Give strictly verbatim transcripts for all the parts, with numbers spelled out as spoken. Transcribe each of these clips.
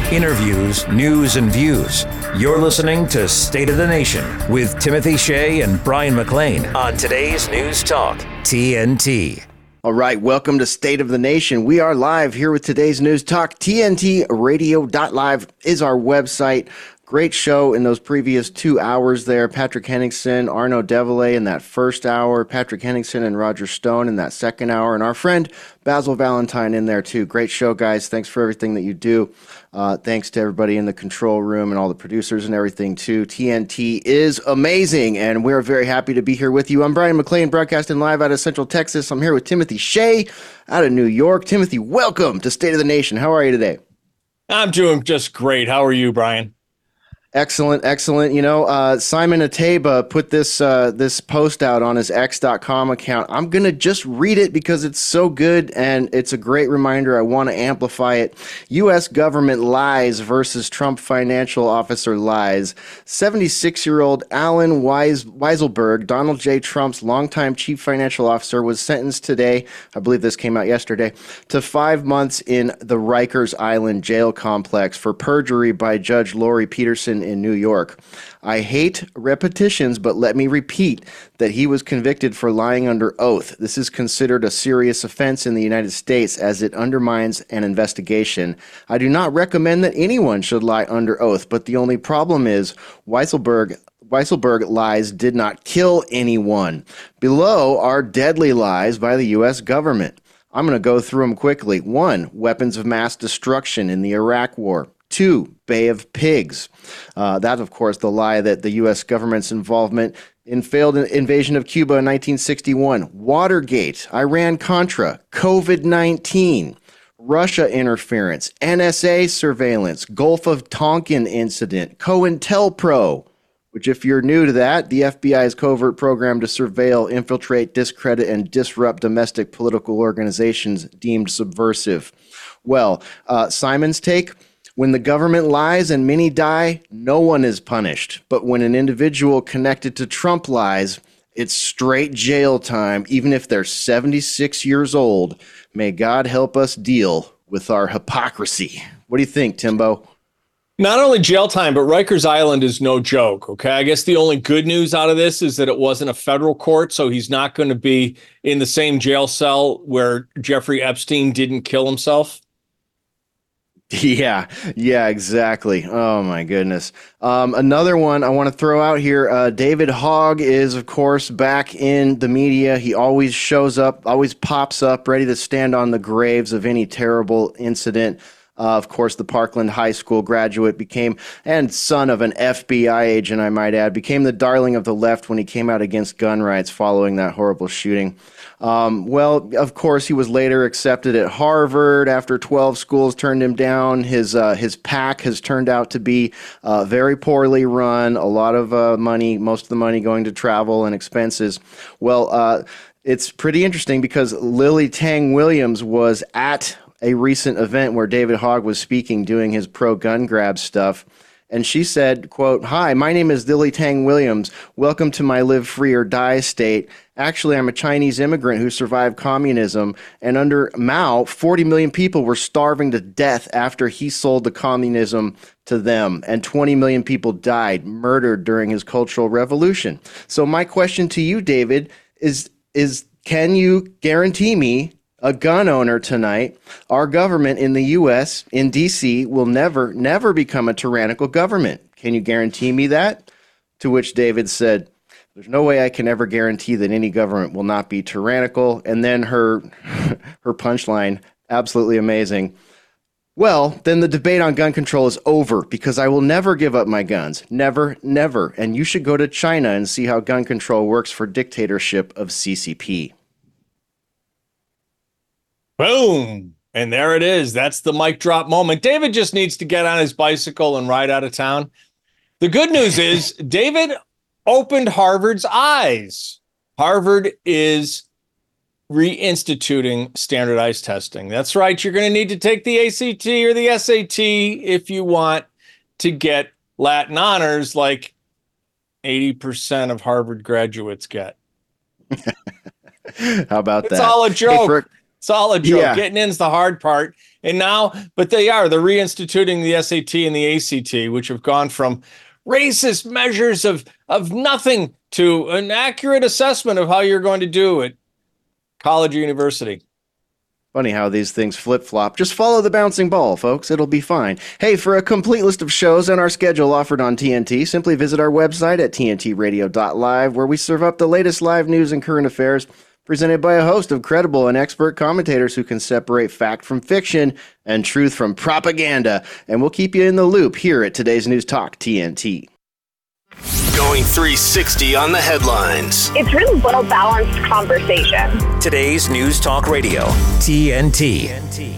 Interviews, news, and views. You're listening to State of the Nation with Timothy Shea and Brian McLean on today's News Talk, T N T. All right, welcome to State of the Nation. We are live here with today's News Talk. T N T radio dot live is our website. Great show in those previous two hours there. Patrick Henningsen, Arnaud Devillet in that first hour, Patrick Henningsen and Roger Stone in that second hour, and our friend Basil Valentine in there too. Great show, guys. Thanks for everything that you do. Uh, thanks to everybody in the control room and all the producers and everything too. T N T is amazing, and we're very happy to be here with you. I'm Brian McLean, broadcasting live out of Central Texas. I'm here with Timothy Shea out of New York. Timothy, welcome to State of the Nation. How are you today? I'm doing just great. How are you, Brian? Excellent, excellent. You know, uh, Simon Ateba put this uh, this post out on his X dot com account. I'm going to just read it because it's so good and it's a great reminder. I want to amplify it. U S government lies versus Trump financial officer lies. seventy-six-year-old Alan Weis- Weisselberg, Donald J. Trump's longtime chief financial officer, was sentenced today, I believe this came out yesterday, to five months in the Rikers Island jail complex for perjury by Judge Lori Peterson in New York. I hate repetitions, but let me repeat that he was convicted for lying under oath. This is considered a serious offense in the United States as it undermines an investigation. I do not recommend that anyone should lie under oath, but the only problem is Weisselberg Weisselberg lies did not kill anyone. Below are deadly lies by the U S government. I'm going to go through them quickly. One, weapons of mass destruction in the Iraq War. Two, Bay of Pigs. Uh, that, of course, the lie that the U S government's involvement in failed invasion of Cuba in nineteen sixty-one. Watergate, Iran-Contra, COVID nineteen, Russia interference, N S A surveillance, Gulf of Tonkin incident, COINTELPRO, which, if you're new to that, the F B I's covert program to surveil, infiltrate, discredit, and disrupt domestic political organizations deemed subversive. Well, uh, Simon's take: when the government lies and many die, no one is punished. But when an individual connected to Trump lies, it's straight jail time, even if they're seventy-six years old. May God help us deal with our hypocrisy. What do you think, Timbo? Not only jail time, but Rikers Island is no joke, okay? I guess the only good news out of this is that it wasn't a federal court, so he's not going to be in the same jail cell where Jeffrey Epstein didn't kill himself. Yeah, yeah, exactly. Oh, my goodness. Um, another one I want to throw out here. Uh, David Hogg is, of course, back in the media. He always shows up, always pops up, ready to stand on the graves of any terrible incident. Uh, of course, the Parkland High School graduate became, and son of an F B I agent, I might add, became the darling of the left when he came out against gun rights following that horrible shooting. Um, well, of course, he was later accepted at Harvard after twelve schools turned him down. His uh, his PAC has turned out to be uh, very poorly run, a lot of uh, money, most of the money going to travel and expenses. Well, uh, it's pretty interesting because Lily Tang Williams was at a recent event where David Hogg was speaking, doing his pro-gun grab stuff. And she said, quote, "Hi, my name is Lily Tang Williams. Welcome to my live free or die state. Actually, I'm a Chinese immigrant who survived communism. And under Mao, forty million people were starving to death after he sold the communism to them. And twenty million people died, murdered during his Cultural Revolution." So my question to you, David, is, is can you guarantee me, a gun owner tonight, our government in the U S, in D C, will never, never become a tyrannical government? Can you guarantee me that? To which David said, "There's no way I can ever guarantee that any government will not be tyrannical." And then her, her punchline, absolutely amazing. "Well, then the debate on gun control is over because I will never give up my guns. Never, never. And you should go to China and see how gun control works for dictatorship of C C P." Boom. And there it is. That's the mic drop moment. David just needs to get on his bicycle and ride out of town. The good news is David opened Harvard's eyes. Harvard is reinstituting standardized testing. That's right. You're going to need to take the A C T or the S A T if you want to get Latin honors like eighty percent of Harvard graduates get. How about it's that? All a joke. Hey, for- It's all a joke. Yeah. Getting in's the hard part. And now, but they are, they're reinstituting the S A T and the A C T, which have gone from racist measures of, of nothing to an accurate assessment of how you're going to do at college or university. Funny how these things flip-flop. Just follow the bouncing ball, folks. It'll be fine. Hey, for a complete list of shows and our schedule offered on T N T, simply visit our website at T N T radio dot live, where we serve up the latest live news and current affairs, presented by a host of credible and expert commentators who can separate fact from fiction and truth from propaganda. And we'll keep you in the loop here at Today's News Talk, T N T. Going three sixty on the headlines. It's really well-balanced conversation. Today's News Talk Radio, T N T.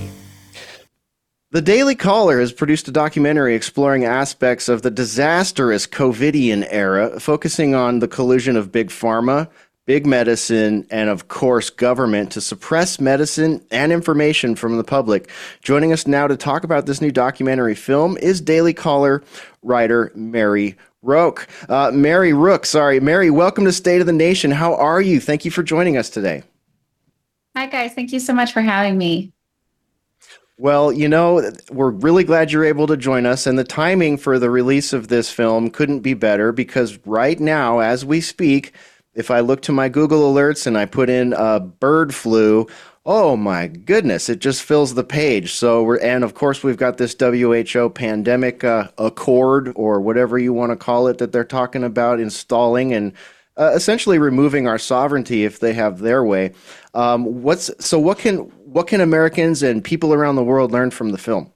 The Daily Caller has produced a documentary exploring aspects of the disastrous COVIDian era, focusing on the collusion of big pharma, big medicine, and of course government to suppress medicine and information from the public. Joining us now to talk about this new documentary film is Daily Caller writer Mary Rook. Uh, Mary Rook, sorry. Mary, welcome to State of the Nation. How are you? Thank you for joining us today. Hi, guys. Thank you so much for having me. Well, you know, we're really glad you're able to join us, and the timing for the release of this film couldn't be better, because right now, as we speak, if I look to my Google alerts and I put in uh, bird flu, oh my goodness, it just fills the page. So we're, and of course we've got this W H O pandemic uh, accord, or whatever you want to call it, that they're talking about installing and uh, essentially removing our sovereignty if they have their way. Um, what's so? What can what can Americans and people around the world learn from the film?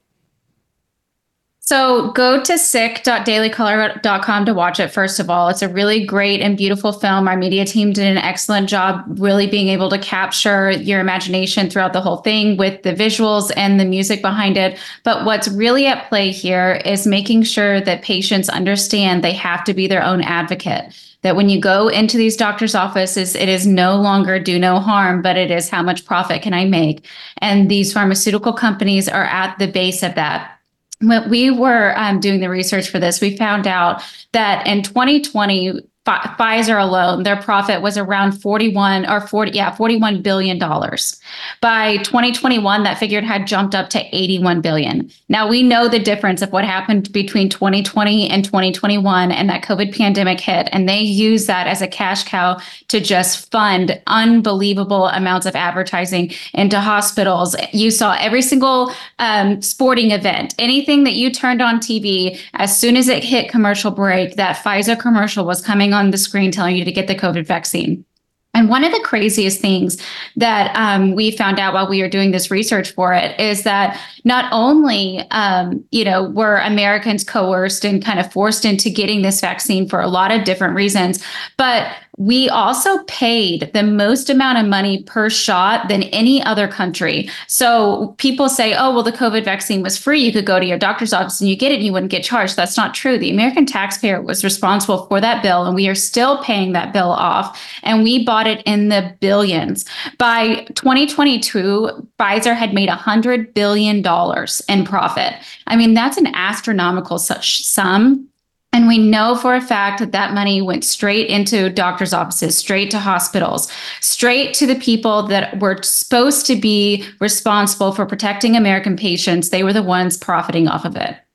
So go to sick dot daily caller dot com to watch it, first of all. It's a really great and beautiful film. Our media team did an excellent job really being able to capture your imagination throughout the whole thing with the visuals and the music behind it. But what's really at play here is making sure that patients understand they have to be their own advocate. That when you go into these doctors' offices, it is no longer do no harm, but it is how much profit can I make? And these pharmaceutical companies are at the base of that. When we were um, doing the research for this, we found out that in twenty twenty, F- Pfizer alone, their profit was around forty-one or forty, yeah, forty-one billion dollars. By twenty twenty-one, that figure had jumped up to eighty-one billion dollars. Now we know the difference of what happened between twenty twenty and twenty twenty-one, and that COVID pandemic hit, and they used that as a cash cow to just fund unbelievable amounts of advertising into hospitals. You saw every single um, sporting event, anything that you turned on T V, as soon as it hit commercial break, that Pfizer commercial was coming on the screen telling you to get the COVID vaccine. And one of the craziest things that um, we found out while we were doing this research for it is that not only, um, you know, were Americans coerced and kind of forced into getting this vaccine for a lot of different reasons, but we also paid the most amount of money per shot than any other country. So people say, oh, well, the COVID vaccine was free. You could go to your doctor's office and you get it and you wouldn't get charged. That's not true. The American taxpayer was responsible for that bill, and we are still paying that bill off. And we bought it in the billions. By twenty twenty-two, Pfizer had made one hundred billion dollars in profit. I mean, that's an astronomical such sum. And we know for a fact that that money went straight into doctors' offices, straight to hospitals, straight to the people that were supposed to be responsible for protecting American patients. They were the ones profiting off of it.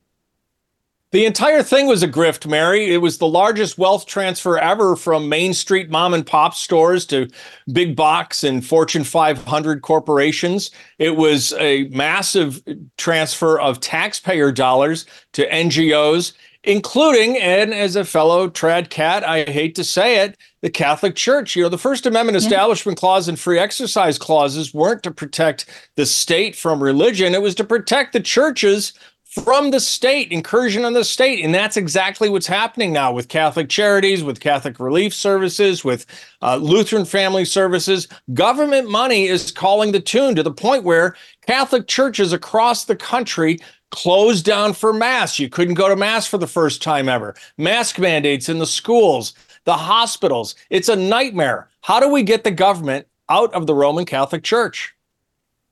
The entire thing was a grift, Mary. It was the largest wealth transfer ever from Main Street mom and pop stores to big box and Fortune five hundred corporations. It was a massive transfer of taxpayer dollars to N G Os, including, and as a fellow trad cat, I hate to say it, the Catholic Church. You know, the First Amendment Establishment yeah. Clause and free exercise clauses weren't to protect the state from religion. It was to protect the churches from the state, incursion on the state. And that's exactly what's happening now with Catholic Charities, with Catholic Relief Services, with uh, Lutheran Family Services. Government money is calling the tune to the point where Catholic churches across the country closed down for mass. You couldn't go to mass for the first time ever. Mask mandates in the schools, the hospitals. It's a nightmare. How do we get the government out of the Roman Catholic Church?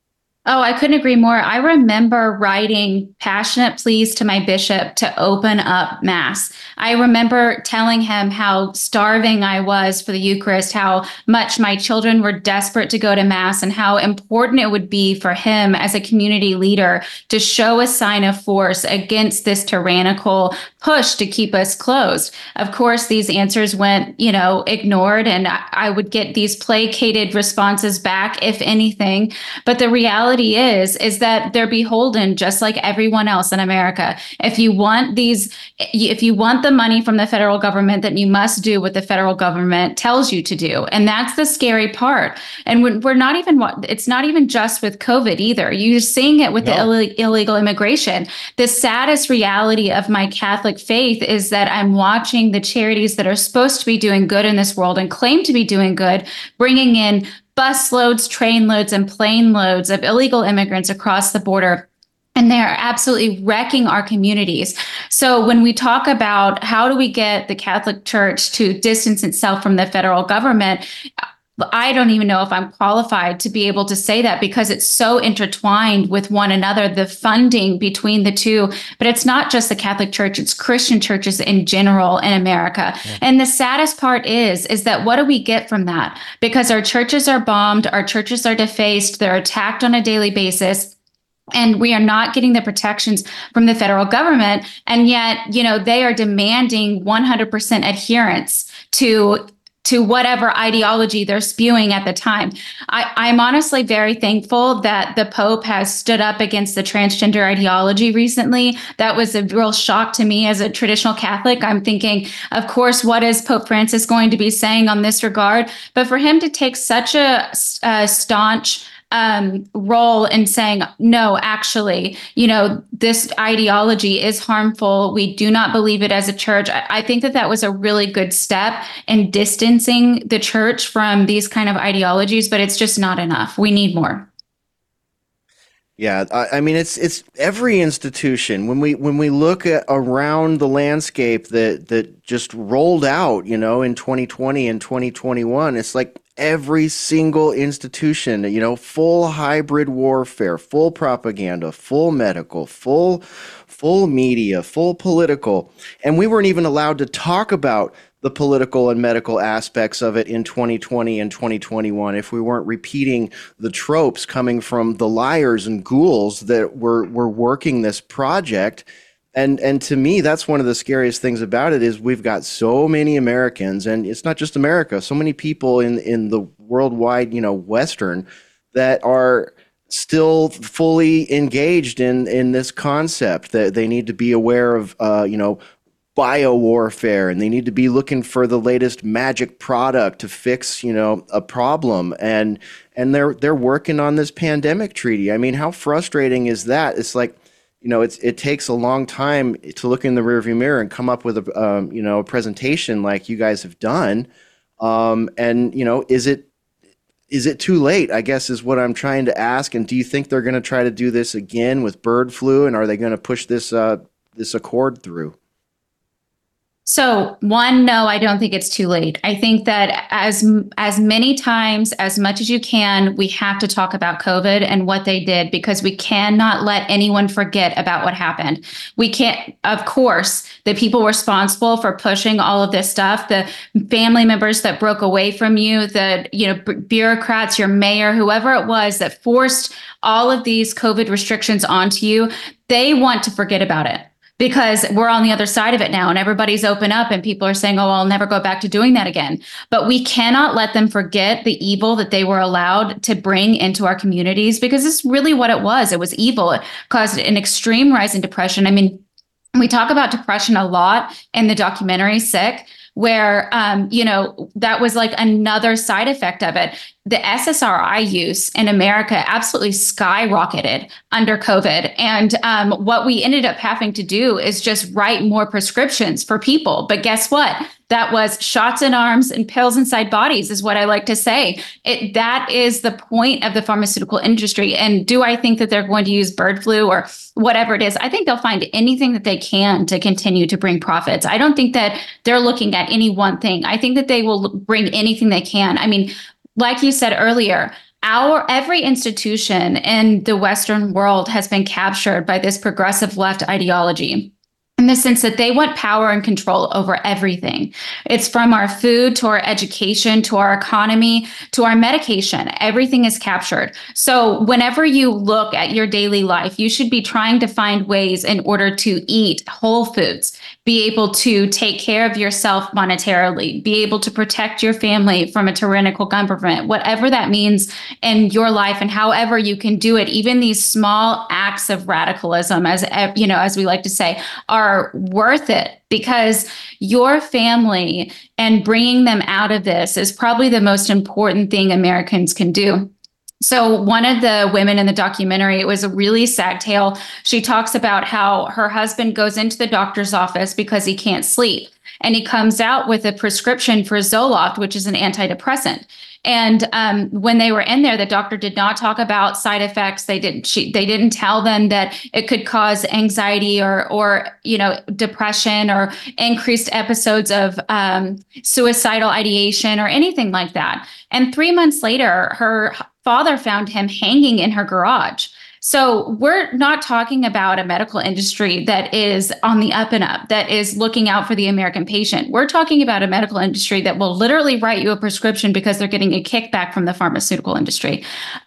Oh, I couldn't agree more. I remember writing passionate pleas to my bishop to open up Mass. I remember telling him how starving I was for the Eucharist, how much my children were desperate to go to Mass, and how important it would be for him as a community leader to show a sign of force against this tyrannical push to keep us closed. Of course, these answers went, you know, ignored, and I would get these placated responses back, if anything. But the reality is, is that they're beholden just like everyone else in America. If you want these, if you want the money from the federal government, then you must do what the federal government tells you to do. And that's the scary part. And we're, we're not even, it's not even just with COVID either. You're seeing it with no. the Ill- illegal immigration. The saddest reality of my Catholic faith is that I'm watching the charities that are supposed to be doing good in this world and claim to be doing good, bringing in bus loads, train loads, and plane loads of illegal immigrants across the border. And they are absolutely wrecking our communities. So when we talk about how do we get the Catholic Church to distance itself from the federal government, I don't even know if I'm qualified to be able to say that, because it's so intertwined with one another, the funding between the two. But it's not just the Catholic Church, it's Christian churches in general in America. Yeah. And the saddest part is, is that what do we get from that? Because our churches are bombed, our churches are defaced, they're attacked on a daily basis. And we are not getting the protections from the federal government. And yet, you know, they are demanding one hundred percent adherence to to whatever ideology they're spewing at the time. I, I'm honestly very thankful that the Pope has stood up against the transgender ideology recently. That was a real shock to me as a traditional Catholic. I'm thinking, of course, what is Pope Francis going to be saying on this regard? But for him to take such a, a staunch um, role in saying, no, actually, you know, this ideology is harmful. We do not believe it as a church. I, I think that that was a really good step in distancing the church from these kind of ideologies, but it's just not enough. We need more. Yeah, I, I mean, it's it's every institution. When we when we look at around the landscape that that just rolled out, you know, in twenty twenty and twenty twenty-one, it's like every single institution, you know, full hybrid warfare, full propaganda, full medical, full full media, full political, and we weren't even allowed to talk about the political and medical aspects of it in twenty twenty and twenty twenty-one if we weren't repeating the tropes coming from the liars and ghouls that were were working this project. And and to me, that's one of the scariest things about it is we've got so many Americans, and it's not just America, so many people in, in the worldwide, you know, Western, that are still fully engaged in, in this concept that they need to be aware of, uh, you know, biowarfare, and they need to be looking for the latest magic product to fix, you know, a problem. And and they're they're working on this pandemic treaty. I mean, how frustrating is that? It's like, you know, it's it takes a long time to look in the rearview mirror and come up with a um, you know, a presentation like you guys have done. Um, and you know, is it is it too late? I guess is what I'm trying to ask. And do you think they're going to try to do this again with bird flu? And are they going to push this uh, this accord through? So one, no, I don't think it's too late. I think that as as many times, as much as you can, we have to talk about COVID and what they did, because we cannot let anyone forget about what happened. We can't, of course, the people responsible for pushing all of this stuff, the family members that broke away from you, the you know b- bureaucrats, your mayor, whoever it was that forced all of these COVID restrictions onto you, they want to forget about it. Because we're on the other side of it now and everybody's open up and people are saying, oh, I'll never go back to doing that again. But we cannot let them forget the evil that they were allowed to bring into our communities, because it's really what it was. It was evil. It caused an extreme rise in depression. I mean, we talk about depression a lot in the documentary Sick, where, um, you know, that was like another side effect of it. The S S R I use in America absolutely skyrocketed under COVID. And um, what we ended up having to do is just write more prescriptions for people. But guess what? That was shots in arms and pills inside bodies, is what I like to say. It, that is the point of the pharmaceutical industry. And do I think that they're going to use bird flu or whatever it is? I think they'll find anything that they can to continue to bring profits. I don't think that they're looking at any one thing. I think that they will bring anything they can. I mean, like you said earlier, our every institution in the Western world has been captured by this progressive left ideology, in the sense that they want power and control over everything. It's from our food to our education to our economy to our medication. Everything is captured. So whenever you look at your daily life, you should be trying to find ways in order to eat whole foods, be able to take care of yourself monetarily, be able to protect your family from a tyrannical government, whatever that means in your life and however you can do it. Even these small acts of radicalism, as you know, as we like to say, are are worth it, because your family and bringing them out of this is probably the most important thing Americans can do. So one of the women in the documentary, it was a really sad tale. She talks about how her husband goes into the doctor's office because he can't sleep. And he comes out with a prescription for Zoloft, which is an antidepressant. And um, when they were in there, the doctor did not talk about side effects. They didn't. She, they didn't tell them that it could cause anxiety or, or you know, depression or increased episodes of um, suicidal ideation or anything like that. And three months later, her father found him hanging in her garage. So we're not talking about a medical industry that is on the up and up, that is looking out for the American patient. We're talking about a medical industry that will literally write you a prescription because they're getting a kickback from the pharmaceutical industry.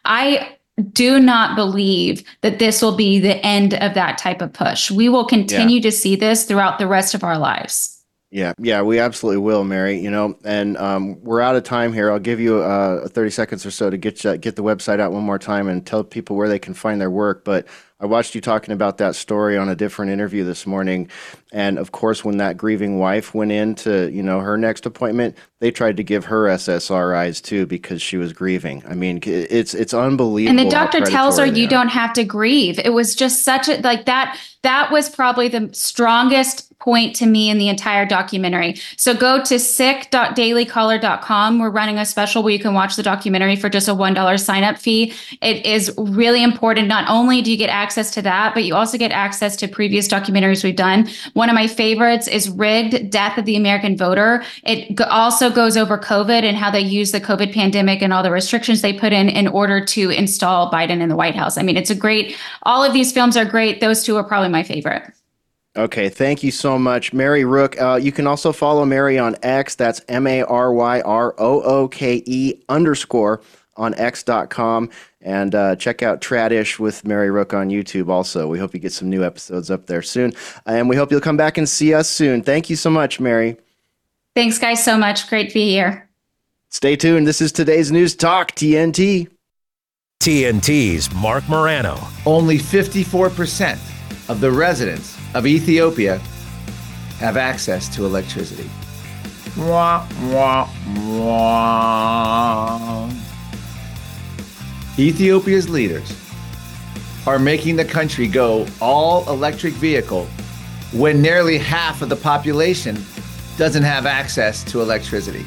I do not believe that this will be the end of that type of push. We will continue yeah. to see this throughout the rest of our lives. Yeah, yeah, we absolutely will, Mary. You know, and um, we're out of time here. I'll give you uh, thirty seconds or so to get you, get the website out one more time and tell people where they can find their work. But I watched you talking about that story on a different interview this morning. And of course, when that grieving wife went in to, you know, her next appointment, they tried to give her S S R Is too because she was grieving. I mean, it's it's unbelievable. And the doctor tells her you don't have to grieve. It was just such a, like that, that was probably the strongest point to me in the entire documentary. So go to sick dot daily caller dot com. We're running a special where you can watch the documentary for just a one dollar sign up fee. It is really important. Not only do you get access to that, but you also get access to previous documentaries we've done. One of my favorites is Rigged: Death of the American Voter. It go- also goes over COVID and how they use the COVID pandemic and all the restrictions they put in in order to install Biden in the White House. I mean, it's a great, all of these films are great. Those two are probably my favorite. Okay, thank you so much, Mary Rook. Uh, you can also follow Mary on X. That's M A R Y R O O K E underscore on X dot com. And uh, check out Tradish with Mary Rook on YouTube also. We hope you get some new episodes up there soon. And we hope you'll come back and see us soon. Thank you so much, Mary. Thanks, guys, so much. Great to be here. Stay tuned. This is today's News Talk, T N T. T N T's Mark Morano. Only fifty-four percent of the residents of Ethiopia have access to electricity. Wah, wah, wah. Ethiopia's leaders are making the country go all electric vehicle when nearly half of the population doesn't have access to electricity.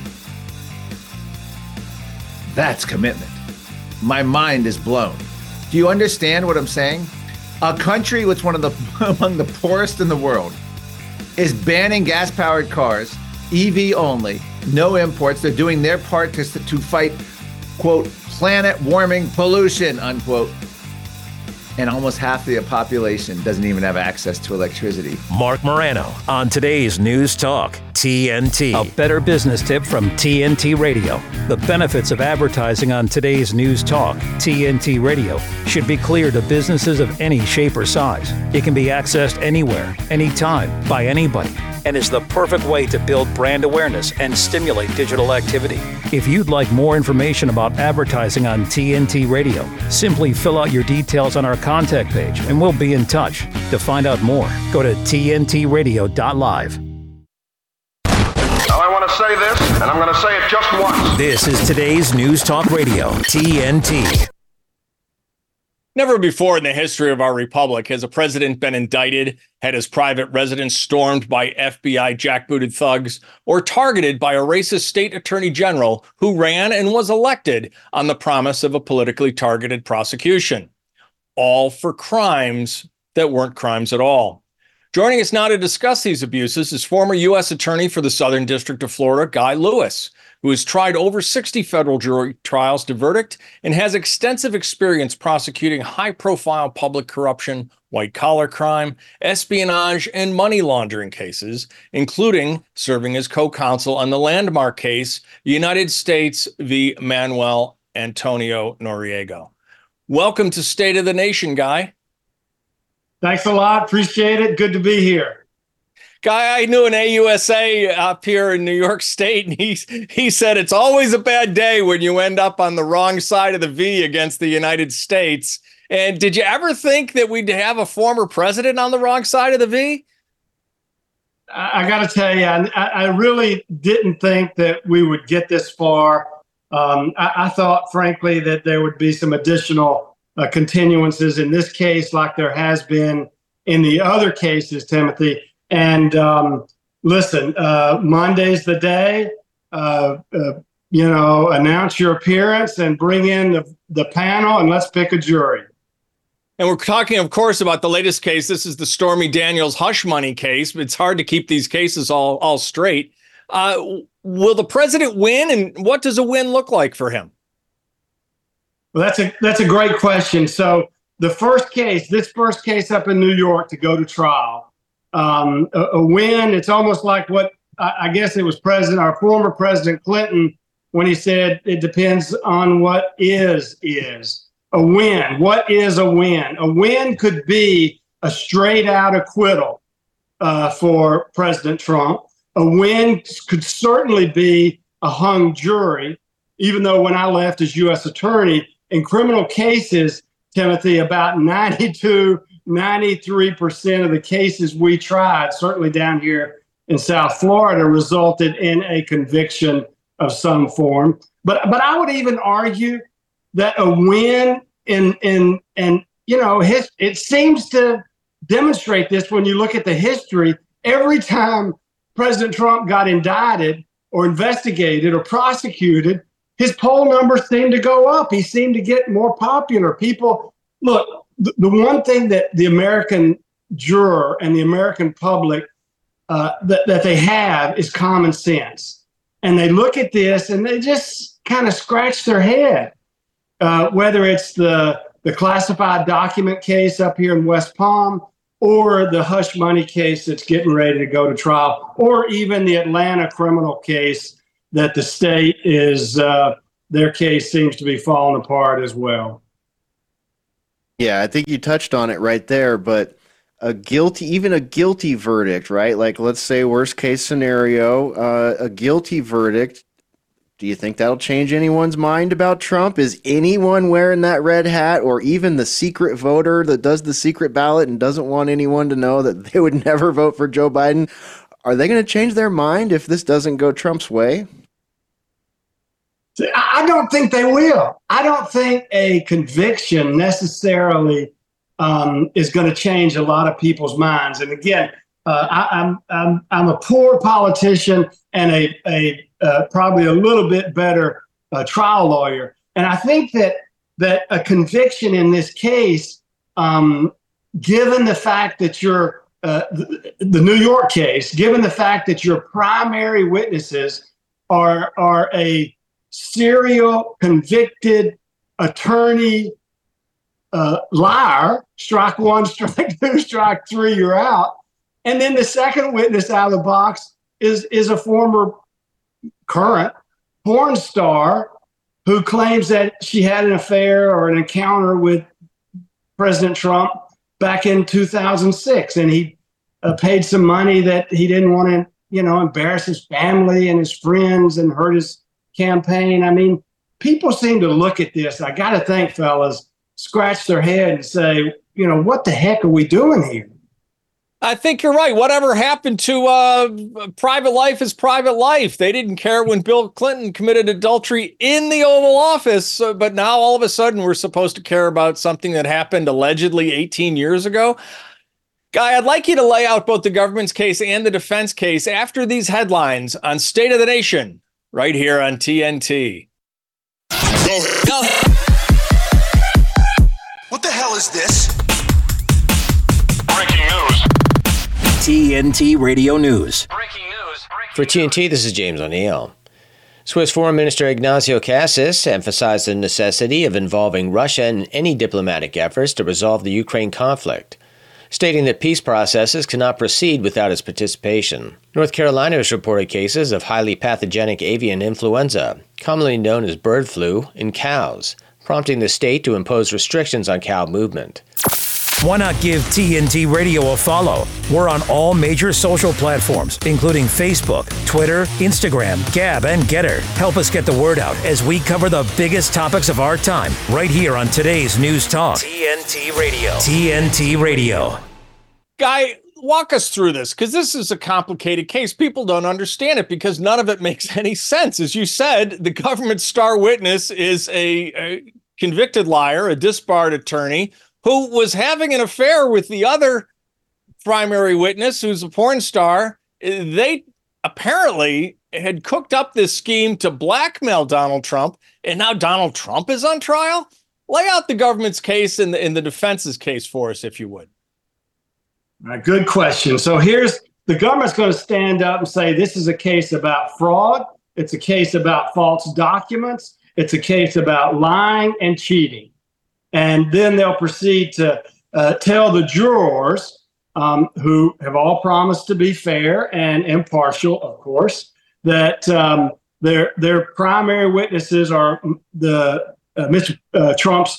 That's commitment. My mind is blown. Do you understand what I'm saying? A country with one of the among the poorest in the world is banning gas-powered cars, E V only, no imports. They're doing their part to, to fight, quote, planet warming pollution, unquote. And almost half the population doesn't even have access to electricity. Mark Morano on today's News Talk, T N T. A better business tip from T N T Radio. The benefits of advertising on today's News Talk, T N T Radio, should be clear to businesses of any shape or size. It can be accessed anywhere, anytime, by anybody, and is the perfect way to build brand awareness and stimulate digital activity. If you'd like more information about advertising on T N T Radio, simply fill out your details on our contact page and we'll be in touch. To find out more, go to T N T radio dot live. Now I want to say this, and I'm going to say it just once. This is today's News Talk Radio, T N T. Never before in the history of our republic has a president been indicted, had his private residence stormed by F B I jackbooted thugs, or targeted by a racist state attorney general who ran and was elected on the promise of a politically targeted prosecution. All for crimes that weren't crimes at all. Joining us now to discuss these abuses is former U S Attorney for the Southern District of Florida, Guy Lewis, who has tried over sixty federal jury trials to verdict and has extensive experience prosecuting high-profile public corruption, white-collar crime, espionage, and money laundering cases, including serving as co-counsel on the landmark case, United States v. Manuel Antonio Noriega. Welcome to State of the Nation, Guy. Thanks a lot. Appreciate it. Good to be here. Guy, I knew an A U S A up here in New York State, and he, he said it's always a bad day when you end up on the wrong side of the V against the United States. And did you ever think that we'd have a former president on the wrong side of the V? I, I got to tell you, I, I really didn't think that we would get this far. Um, I, I thought, frankly, that there would be some additional Uh, continuances in this case, like there has been in the other cases, Timothy. And um, listen, uh, Monday's the day. Uh, uh, you know, announce your appearance and bring in the, the panel, and let's pick a jury. And we're talking, of course, about the latest case. This is the Stormy Daniels hush money case. It's hard to keep these cases all all straight. Uh, will the president win, and what does a win look like for him? Well, that's a that's a great question. So the first case, this first case up in New York to go to trial, um, a, a win. It's almost like what I, I guess it was President, our former President Clinton, when he said it depends on what is is a win. What is a win? A win could be a straight out acquittal uh, for President Trump. A win could certainly be a hung jury. Even though when I left as U S attorney, in criminal cases, Timothy, about ninety-two, ninety-three percent of the cases we tried, certainly down here in South Florida, resulted in a conviction of some form. But but I would even argue that a win in in and you know his, it seems to demonstrate this when you look at the history. Every time President Trump got indicted or investigated or prosecuted, his poll numbers seemed to go up. He seemed to get more popular. People, look, the, the one thing that the American juror and the American public uh, that, that they have is common sense. And they look at this and they just kind of scratch their head, uh, whether it's the, the classified document case up here in West Palm, or the hush money case that's getting ready to go to trial, or even the Atlanta criminal case that the state is, uh, their case seems to be falling apart as well. Yeah, I think you touched on it right there, but a guilty, even a guilty verdict, right? Like, let's say worst case scenario, uh, a guilty verdict. Do you think that'll change anyone's mind about Trump? Is anyone wearing that red hat, or even the secret voter that does the secret ballot and doesn't want anyone to know that they would never vote for Joe Biden? Are they going to change their mind if this doesn't go Trump's way? I don't think they will. I don't think a conviction necessarily um, is going to change a lot of people's minds. And again, uh, I, I'm I'm I'm a poor politician and a a uh, probably a little bit better uh, trial lawyer. And I think that that a conviction in this case, um, given the fact that you're uh, the, the New York case, given the fact that your primary witnesses are are a serial convicted attorney uh, liar, strike one, strike two, strike three, you're out. And then the second witness out of the box is, is a former current porn star who claims that she had an affair or an encounter with President Trump back in two thousand six. And he uh, paid some money that he didn't want to, you know, embarrass his family and his friends and hurt his campaign. I mean, people seem to look at this, I got to think, fellas, scratch their head and say, you know, what the heck are we doing here? I think you're right. Whatever happened to uh, private life is private life. They didn't care when Bill Clinton committed adultery in the Oval Office, uh, but now all of a sudden we're supposed to care about something that happened allegedly eighteen years ago. Guy, I'd like you to lay out both the government's case and the defense case after these headlines on State of the Nation, right here on T N T. Go, go. What the hell is this? Breaking news. T N T Radio News. Breaking news. For T N T, this is James O'Neill. Swiss Foreign Minister Ignacio Cassis emphasized the necessity of involving Russia in any diplomatic efforts to resolve the Ukraine conflict, stating that peace processes cannot proceed without its participation. North Carolina has reported cases of highly pathogenic avian influenza, commonly known as bird flu, in cows, prompting the state to impose restrictions on cow movement. Why not give T N T Radio a follow? We're on all major social platforms, including Facebook, Twitter, Instagram, Gab, and Getter. Help us get the word out as we cover the biggest topics of our time right here on today's News Talk. T N T Radio. T N T Radio. Guy, walk us through this, because this is a complicated case. People don't understand it because none of it makes any sense. As you said, the government's star witness is a, a convicted liar, a disbarred attorney, who was having an affair with the other primary witness, who's a porn star. They apparently had cooked up this scheme to blackmail Donald Trump, and now Donald Trump is on trial? Lay out the government's case and the, and the defense's case for us, if you would. All right, good question. So here's, the government's going to stand up and say this is a case about fraud. It's a case about false documents. It's a case about lying and cheating. And then they'll proceed to uh, tell the jurors, um, who have all promised to be fair and impartial, of course, that um, their their primary witnesses are the uh, Mister Uh, Trump's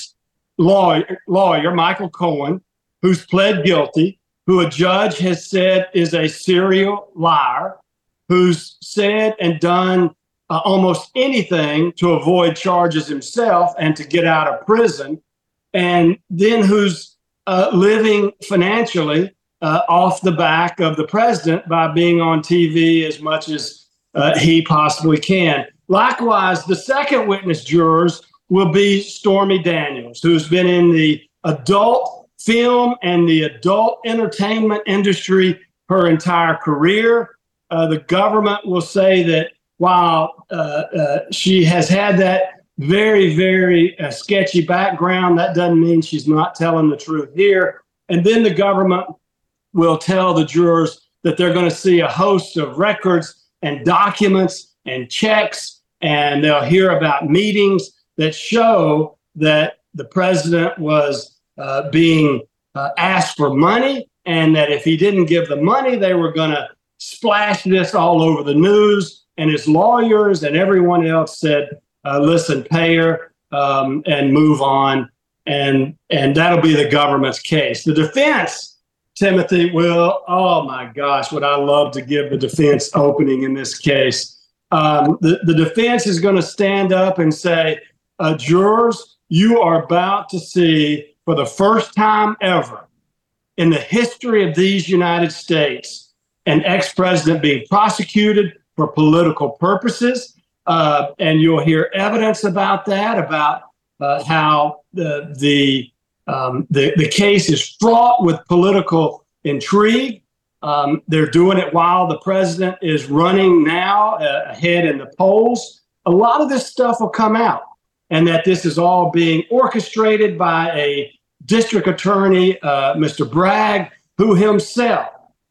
ex-lawyer, lawyer, Michael Cohen, who's pled guilty, who a judge has said is a serial liar, who's said and done Uh, almost anything to avoid charges himself and to get out of prison, and then who's uh, living financially uh, off the back of the president by being on T V as much as uh, he possibly can. Likewise, the second witness jurors will be Stormy Daniels, who's been in the adult film and the adult entertainment industry her entire career. Uh, the government will say that while uh, uh, she has had that very, very uh, sketchy background, that doesn't mean she's not telling the truth here. And then the government will tell the jurors that they're going to see a host of records and documents and checks, and they'll hear about meetings that show that the president was uh, being uh, asked for money, and that if he didn't give the money, they were going to splash this all over the news. And his lawyers and everyone else said, uh, listen, pay her um, and move on. And and that'll be the government's case. The defense, Timothy, will, oh my gosh, would I love to give the defense opening in this case. Um, the, the defense is going to stand up and say, uh, jurors, you are about to see for the first time ever in the history of these United States, an ex-president being prosecuted for political purposes. Uh, and you'll hear evidence about that, about uh, how the the, um, the the case is fraught with political intrigue. Um, they're doing it while the president is running now uh, ahead in the polls. A lot of this stuff will come out, and that this is all being orchestrated by a district attorney, uh, Mister Bragg, who himself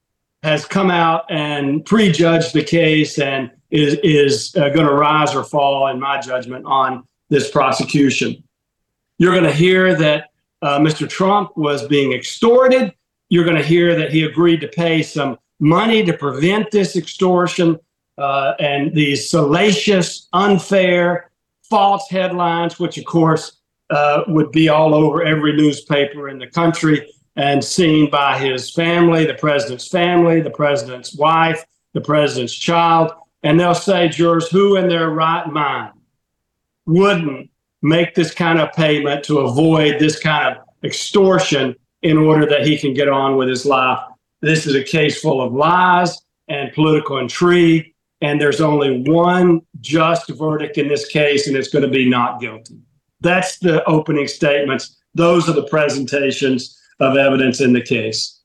has come out and prejudged the case and is is uh, going to rise or fall, in my judgment, on this prosecution. You're going to hear that uh, Mister Trump was being extorted. You're going to hear that he agreed to pay some money to prevent this extortion uh, and these salacious, unfair, false headlines, which, of course, uh, would be all over every newspaper in the country and seen by his family, the president's family, the president's wife, the president's child. And they'll say, jurors, who in their right mind wouldn't make this kind of payment to avoid this kind of extortion in order that he can get on with his life? This is a case full of lies and political intrigue, and there's only one just verdict in this case, and it's going to be not guilty. That's the opening statements. Those are the presentations of evidence in the case.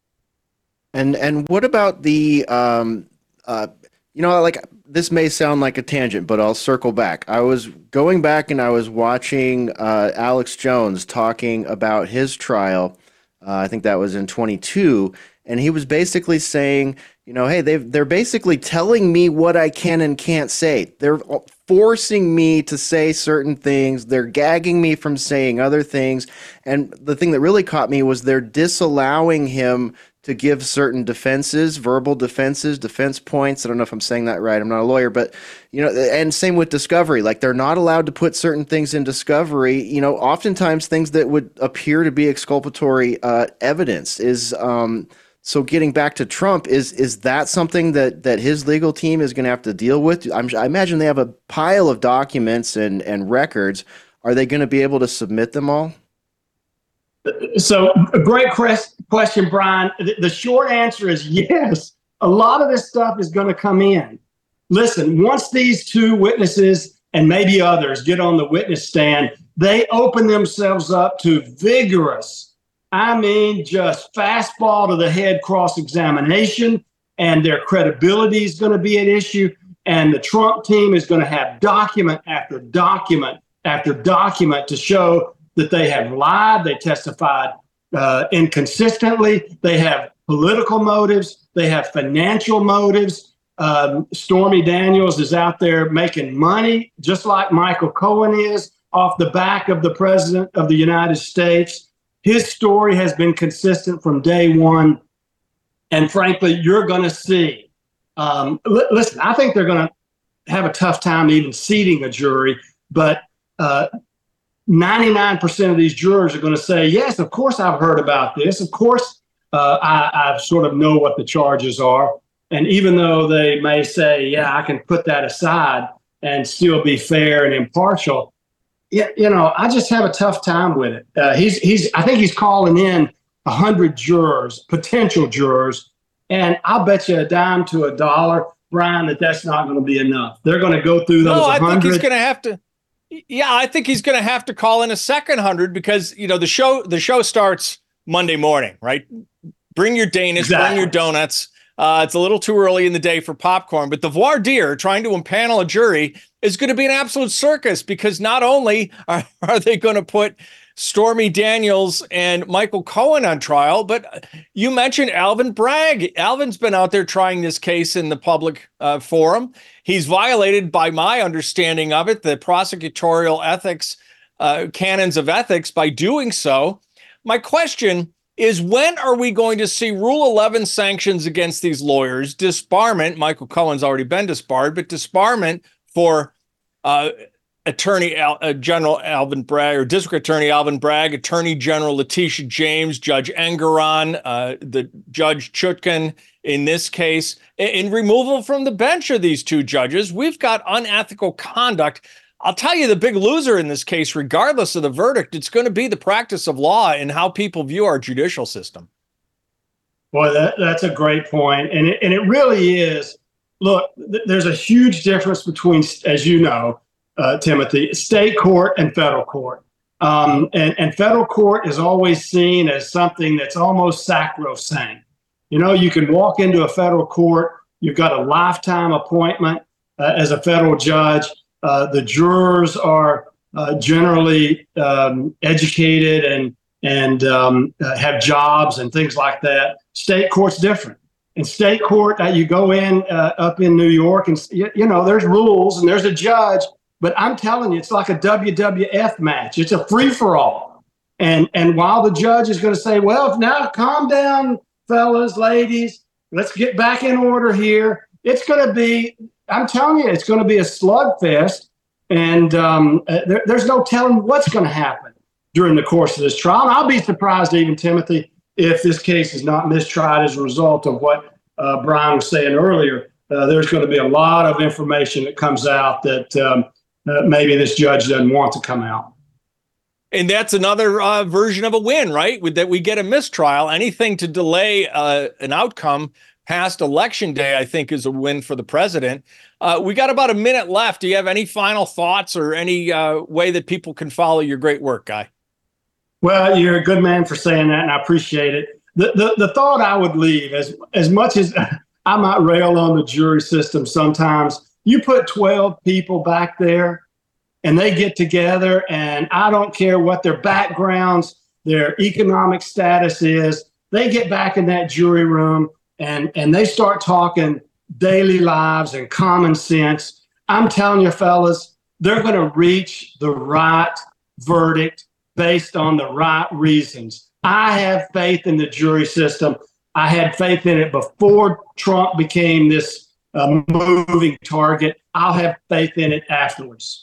And and what about the, um, uh, you know, like this may sound like a tangent, but I'll circle back. I was going back and I was watching uh, Alex Jones talking about his trial Uh, I think that was in twenty-two. And he was basically saying, you know, hey, they've, they're basically telling me what I can and can't say. They're forcing me to say certain things. They're gagging me from saying other things. And the thing that really caught me was they're disallowing him to give certain defenses, verbal defenses, defense points. I don't know if I'm saying that right. I'm not a lawyer, but, you know, and same with discovery. Like, they're not allowed to put certain things in discovery, you know, oftentimes things that would appear to be exculpatory uh, evidence is, um, so getting back to Trump, is is that something that, that his legal team is going to have to deal with? I'm, I imagine they have a pile of documents and, and records. Are they going to be able to submit them all? So, a great question, Brian. The short answer is yes. A lot of this stuff is going to come in. Listen, once these two witnesses and maybe others get on the witness stand, they open themselves up to vigorous, I mean, just fastball to the head cross-examination, and their credibility is going to be at issue. And the Trump team is going to have document after document after document to show that they have lied, they testified uh, inconsistently, they have political motives, they have financial motives. Um, Stormy Daniels is out there making money, just like Michael Cohen is, off the back of the president of the United States. His story has been consistent from day one. And frankly, you're going to see. Um, l- listen, I think they're going to have a tough time even seating a jury, but uh, ninety-nine percent of these jurors are going to say, yes, of course I've heard about this. Of course uh, I, I sort of know what the charges are. And even though they may say, yeah, I can put that aside and still be fair and impartial, yeah, you know, I just have a tough time with it. Uh, he's he's I think he's calling in a hundred jurors, potential jurors, and I'll bet you a dime to a dollar, Brian, that that's not going to be enough. They're going to go through those. No, I one hundred. think he's going to have to. Yeah, I think he's going to have to call in a second hundred because you know the show the show starts Monday morning, right? Bring your Danish, exactly. Bring your donuts. Uh, it's a little too early in the day for popcorn, but the voir dire trying to impanel a jury is going to be an absolute circus because not only are, are they going to put Stormy Daniels and Michael Cohen on trial, but you mentioned Alvin Bragg. Alvin's been out there trying this case in the public uh, forum. He's violated, by my understanding of it, the prosecutorial ethics, uh, canons of ethics by doing so. My question is, when are we going to see Rule eleven sanctions against these lawyers? Disbarment, Michael Cohen's already been disbarred, but disbarment for uh, Attorney Al, uh, General Alvin Bragg, or District Attorney Alvin Bragg, Attorney General Letitia James, Judge Engoron, uh, the Judge Chutkan in this case, in, in removal from the bench of these two judges. We've got unethical conduct. I'll tell you, the big loser in this case, regardless of the verdict, it's going to be the practice of law and how people view our judicial system. Boy, that, that's a great point. And it, and it really is. Look, th- there's a huge difference between, as you know, uh, Timothy, state court and federal court. Um, and, and federal court is always seen as something that's almost sacrosanct. You know, you can walk into a federal court, you've got a lifetime appointment uh, as a federal judge. Uh, the jurors are uh, generally um, educated and and um, uh, have jobs and things like that. State court's different. In state court, uh, you go in uh, up in New York, and you, you know there's rules and there's a judge. But I'm telling you, it's like a W W F match. It's a free for all. And and while the judge is going to say, "Well, now calm down, fellas, ladies, let's get back in order here," it's going to be. I'm telling you, it's going to be a slugfest, and um, uh, there, there's no telling what's going to happen during the course of this trial. And I'll be surprised, even, Timothy, if this case is not mistried as a result of what uh, Brian was saying earlier. Uh, there's going to be a lot of information that comes out that um, uh, maybe this judge doesn't want to come out. And that's another uh, version of a win, right? With that we get a mistrial. Anything to delay uh, an outcome past election day, I think, is a win for the president. Uh, we got about a minute left. Do you have any final thoughts or any uh, way that people can follow your great work, Guy? Well, you're a good man for saying that, and I appreciate it. The the, the thought I would leave, as as much as I might rail on the jury system sometimes, you put twelve people back there and they get together, and I don't care what their backgrounds, their economic status is. They get back in that jury room and, and they start talking daily lives and common sense. I'm telling you, fellas, they're going to reach the right verdict based on the right reasons. I have faith in the jury system. I had faith in it before Trump became this uh, moving target. I'll have faith in it afterwards.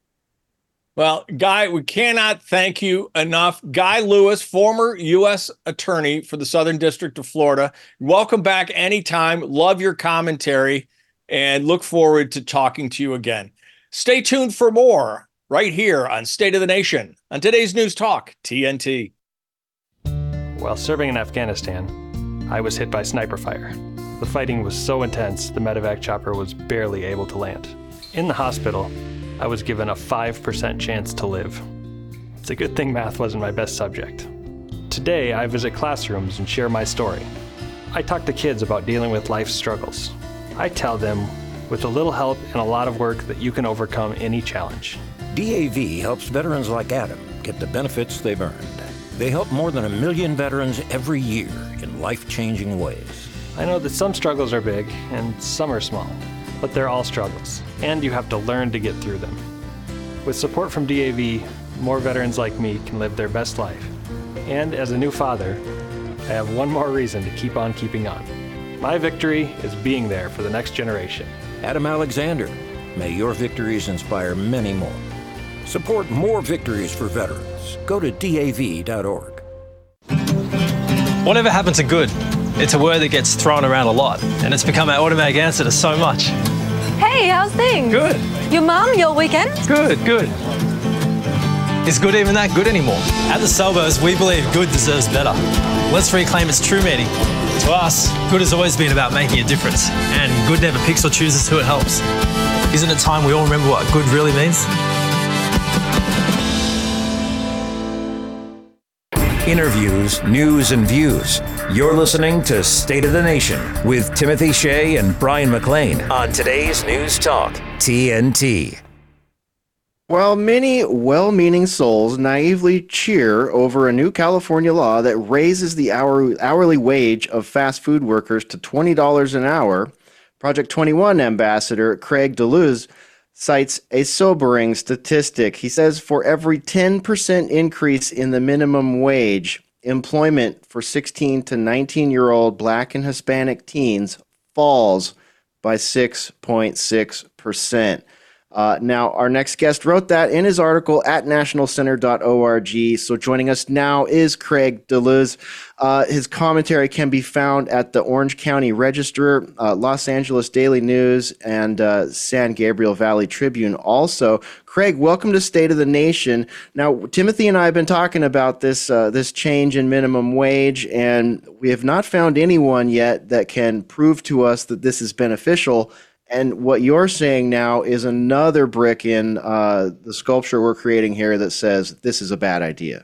Well, Guy, we cannot thank you enough. Guy Lewis, former U S attorney for the Southern District of Florida. Welcome back anytime. Love your commentary and look forward to talking to you again. Stay tuned for more right here on State of the Nation on today's News Talk, T N T. While serving in Afghanistan, I was hit by sniper fire. The fighting was so intense, the medevac chopper was barely able to land. In the hospital, I was given a five percent chance to live. It's a good thing math wasn't my best subject. Today, I visit classrooms and share my story. I talk to kids about dealing with life's struggles. I tell them, with a little help and a lot of work, that you can overcome any challenge. D A V helps veterans like Adam get the benefits they've earned. They help more than a million veterans every year in life-changing ways. I know that some struggles are big and some are small, but they're all struggles, and you have to learn to get through them. With support from D A V, more veterans like me can live their best life. And as a new father, I have one more reason to keep on keeping on. My victory is being there for the next generation. Adam Alexander, may your victories inspire many more. Support more victories for veterans. Go to D A V dot org. Whatever happened to good? It's a word that gets thrown around a lot, and it's become our automatic answer to so much. Hey, how's things? Good. Your mum, your weekend? Good, good. Is good even that good anymore? At the Salvos, we believe good deserves better. Let's reclaim its true meaning. To us, good has always been about making a difference, and good never picks or chooses who it helps. Isn't it time we all remember what good really means? Interviews, news, and views. You're listening to State of the Nation with Timothy Shea and Brian McLean on today's News Talk, T N T. Well, many well-meaning souls naively cheer over a new California law that raises the hour, hourly wage of fast food workers to twenty dollars an hour. Project twenty-one ambassador Craig DeLuz cites a sobering statistic. He says for every ten percent increase in the minimum wage, employment for sixteen to nineteen-year-old Black and Hispanic teens falls by six point six percent. Uh, now, our next guest wrote that in his article at national center dot org. So joining us now is Craig DeLuz. Uh, his commentary can be found at the Orange County Register, uh, Los Angeles Daily News, and uh, San Gabriel Valley Tribune also. Craig, welcome to State of the Nation. Now, Timothy and I have been talking about this uh, this change in minimum wage, and we have not found anyone yet that can prove to us that this is beneficial. And what you're saying now is another brick in uh, the sculpture we're creating here that says this is a bad idea.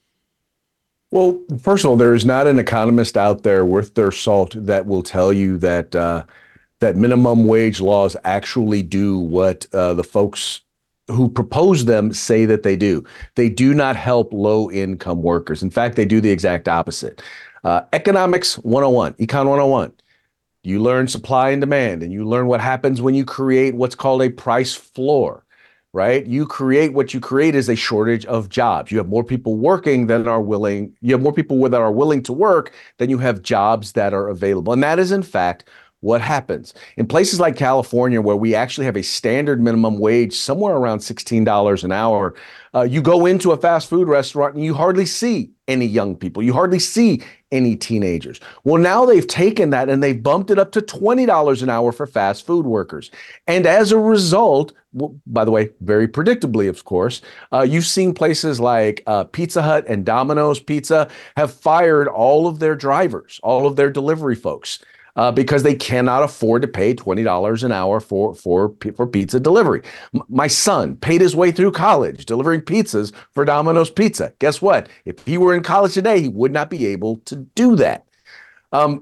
Well, first of all, there is not an economist out there worth their salt that will tell you that uh, that minimum wage laws actually do what uh, the folks who propose them say that they do. They do not help low-income workers. In fact, they do the exact opposite. Uh, economics one oh one, Econ one oh one. You learn supply and demand, and you learn what happens when you create what's called a price floor, right? You create what you create is a shortage of jobs. You have more people working than are willing, you have more people that are willing to work than you have jobs that are available. And that is, in fact, what happens. In places like California, where we actually have a standard minimum wage somewhere around sixteen dollars an hour, uh, you go into a fast food restaurant and you hardly see any young people. You hardly see any teenagers. Well, now they've taken that and they've bumped it up to twenty dollars an hour for fast food workers. And as a result, well, by the way, very predictably, of course, uh, you've seen places like uh, Pizza Hut and Domino's Pizza have fired all of their drivers, all of their delivery folks. Uh, because they cannot afford to pay twenty dollars an hour for, for, for pizza delivery. M- my son paid his way through college delivering pizzas for Domino's Pizza. Guess what? If he were in college today, he would not be able to do that. Um,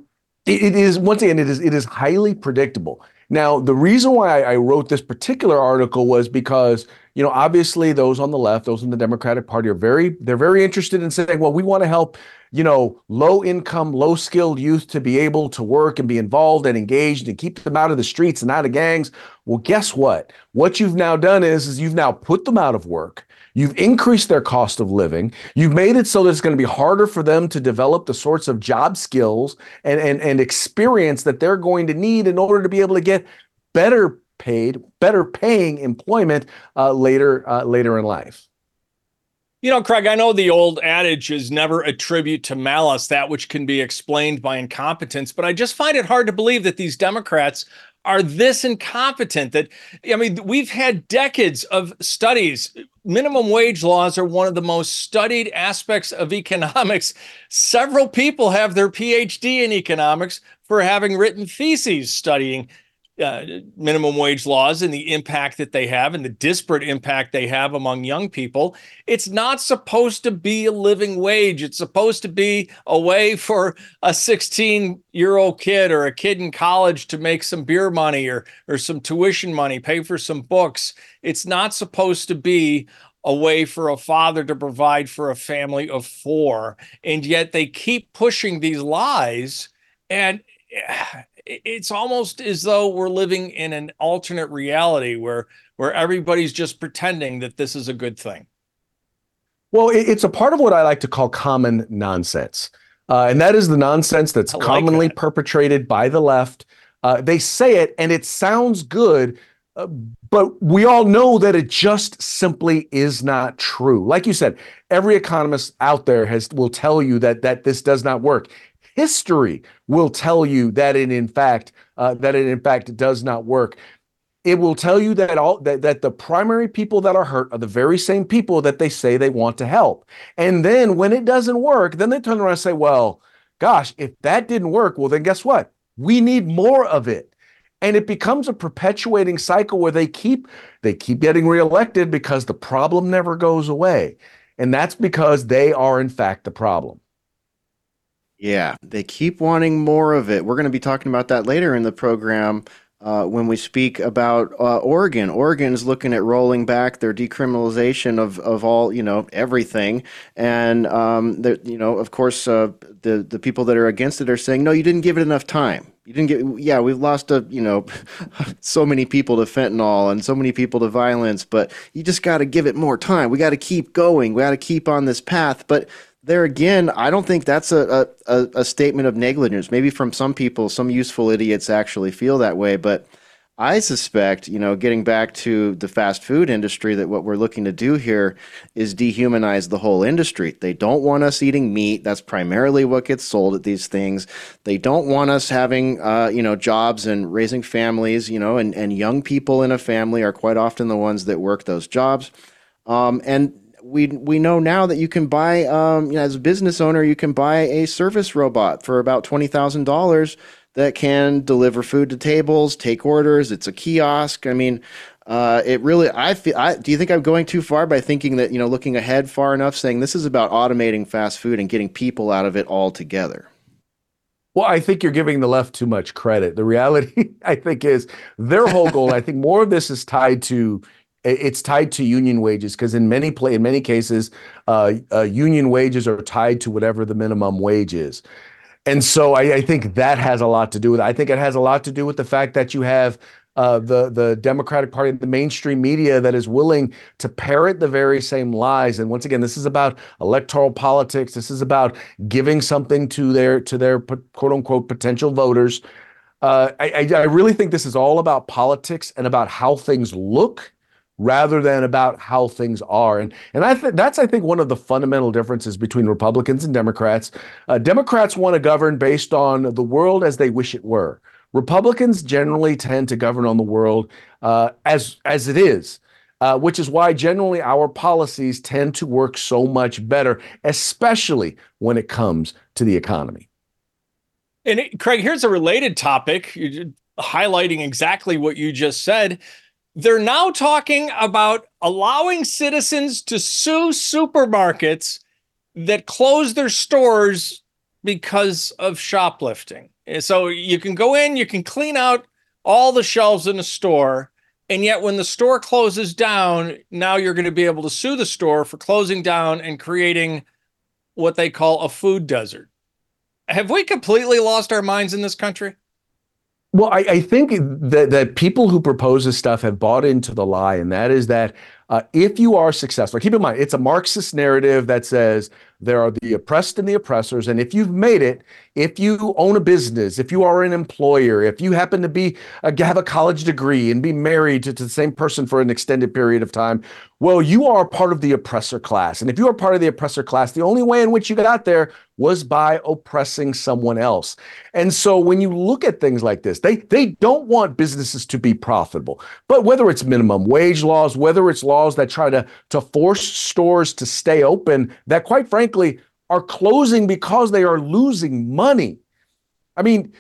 It, it is, once again, it is it is highly predictable. Now, the reason why I, I wrote this particular article was because, you know, obviously those on the left, those in the Democratic Party are very, they're very interested in saying, well, we want to help, you know, low income, low skilled youth to be able to work and be involved and engaged and keep them out of the streets and out of gangs. Well, guess what? What you've now done is, is you've now put them out of work. You've increased their cost of living. You've made it so that it's going to be harder for them to develop the sorts of job skills and, and, and experience that they're going to need in order to be able to get better paid, better paying employment uh, later, uh, later in life. You know, Craig, I know the old adage is never attribute to malice that which can be explained by incompetence, but I just find it hard to believe that these Democrats are this incompetent. That, I mean, we've had decades of studies. Minimum wage laws are one of the most studied aspects of economics. Several people have their P H D in economics for having written theses studying uh, minimum wage laws and the impact that they have and the disparate impact they have among young people. It's not supposed to be a living wage. It's supposed to be a way for a sixteen-year-old kid or a kid in college to make some beer money or, or some tuition money, pay for some books. It's not supposed to be a way for a father to provide for a family of four. And yet they keep pushing these lies, and it's almost as though we're living in an alternate reality where where everybody's just pretending that this is a good thing. Well, it's a part of what I like to call common nonsense. Uh, and that is the nonsense that's like commonly that. perpetrated by the left. Uh, they say it and it sounds good, uh, but we all know that it just simply is not true. Like you said, every economist out there has will tell you that that this does not work. History will tell you that it in fact uh, that it in fact does not work. It will tell you that all that, that the primary people that are hurt are the very same people that they say they want to help. And then when it doesn't work, then they turn around and say, well, gosh, if that didn't work, well, then guess what? We need more of it. And it becomes a perpetuating cycle where they keep they keep getting reelected because the problem never goes away. And that's because they are in fact the problem. Yeah, they keep wanting more of it. We're going to be talking about that later in the program uh, when we speak about uh, Oregon. Oregon's looking at rolling back their decriminalization of, of all, you know, everything. And, um, the, you know, of course, uh, the, the people that are against it are saying, no, you didn't give it enough time. You didn't get, yeah, we've lost, a, you know, so many people to fentanyl and so many people to violence, but you just got to give it more time. We got to keep going. We got to keep on this path. But there again, I don't think that's a, a, a statement of negligence. Maybe from some people, some useful idiots actually feel that way. But I suspect, you know, getting back to the fast food industry, that what we're looking to do here is dehumanize the whole industry. They don't want us eating meat. That's primarily what gets sold at these things. They don't want us having, uh, you know, jobs and raising families, you know, and, and young people in a family are quite often the ones that work those jobs. Um, and We we know now that you can buy, um, you know, as a business owner, you can buy a service robot for about twenty thousand dollars that can deliver food to tables, take orders. It's a kiosk. I mean, uh, it really, I feel, I, do you think I'm going too far by thinking that, you know, looking ahead far enough, saying this is about automating fast food and getting people out of it altogether? Well, I think you're giving the left too much credit. The reality, I think, is their whole goal, I think more of this is tied to It's tied to union wages, because in many play in many cases, uh, uh, union wages are tied to whatever the minimum wage is, and so I, I think that has a lot to do with it. I think it has a lot to do with the fact that you have uh, the the Democratic Party, the mainstream media that is willing to parrot the very same lies. And once again, this is about electoral politics. This is about giving something to their to their quote unquote potential voters. Uh, I, I really think this is all about politics and about how things look, rather than about how things are. And and I think that's, I think, one of the fundamental differences between Republicans and Democrats. Uh, Democrats want to govern based on the world as they wish it were. Republicans generally tend to govern on the world uh, as, as it is, uh, which is why generally our policies tend to work so much better, especially when it comes to the economy. And it, Craig, here's a related topic, you're highlighting exactly what you just said. They're now talking about allowing citizens to sue supermarkets that close their stores because of shoplifting. So you can go in, you can clean out all the shelves in a store, and yet when the store closes down, now you're going to be able to sue the store for closing down and creating what they call a food desert. Have we completely lost our minds in this country? Well, I, I think that, that people who propose this stuff have bought into the lie, and that is that uh, if you are successful, keep in mind, it's a Marxist narrative that says there are the oppressed and the oppressors, and if you've made it, if you own a business, if you are an employer, if you happen to be uh, have a college degree and be married to, to the same person for an extended period of time, well, you are part of the oppressor class. And if you are part of the oppressor class, the only way in which you got there was by oppressing someone else. And so when you look at things like this, they they don't want businesses to be profitable. But whether it's minimum wage laws, whether it's laws that try to, to force stores to stay open, that quite frankly are closing because they are losing money. I mean,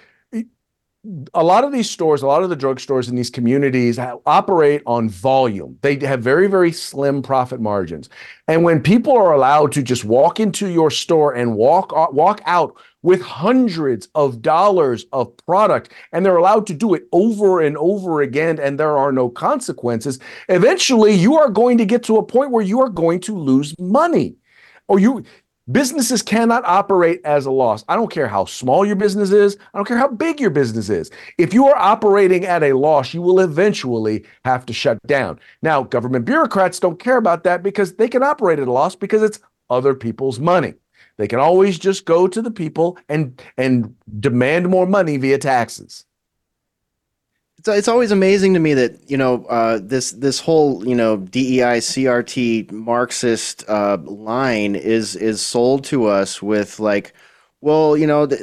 a lot of these stores, a lot of the drugstores in these communities operate on volume. They have very, very slim profit margins. And when people are allowed to just walk into your store and walk, walk out with hundreds of dollars of product, and they're allowed to do it over and over again, and there are no consequences, eventually you are going to get to a point where you are going to lose money. Or you... Businesses cannot operate as a loss. I don't care how small your business is. I don't care how big your business is. If you are operating at a loss, you will eventually have to shut down. Now, government bureaucrats don't care about that because they can operate at a loss because it's other people's money. They can always just go to the people and, and demand more money via taxes. It's, it's always amazing to me that, you know, uh, this this whole, you know, D E I C R T Marxist uh, line is is sold to us with like, well, you know,